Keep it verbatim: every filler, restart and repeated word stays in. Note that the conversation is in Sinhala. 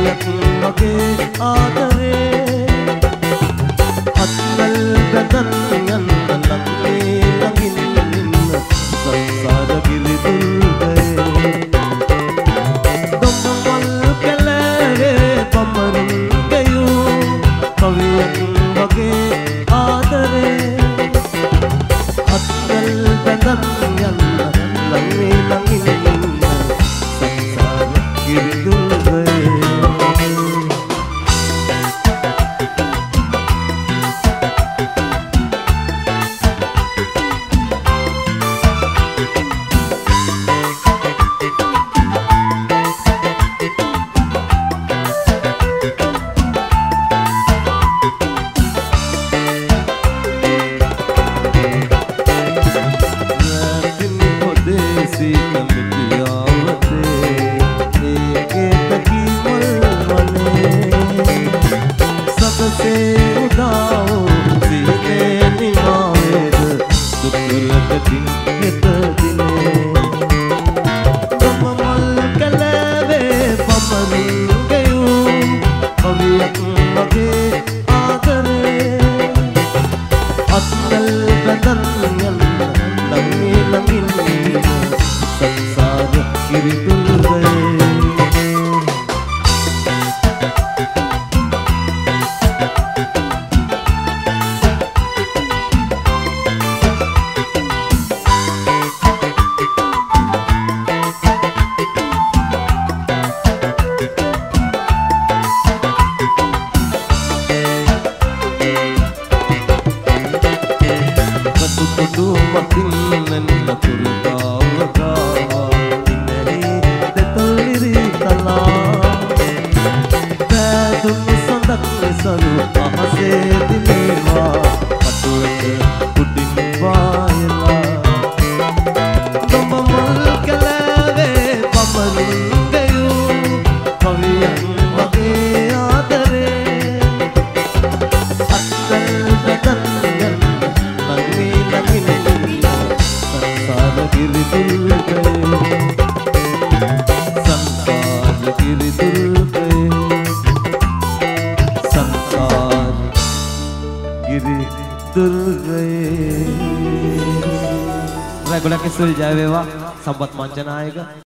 කවියක් වගේ ආදරේ අත්වල බදන් යන්න ළඟේ ළඟින් ඉන්න සංසාර ගිරිදුල්ගයේ දොම්මල් කැලේ පමරින් ගයූ කවියක් වගේ ආදරේ අත්වල බදන් යන්න ළඟේ ළඟින් ඉන්න සංසාර ගිරිදුල්ගයේ ගොඩක් ස්තුතියි ජය වේවා සම්පත් මංජනායක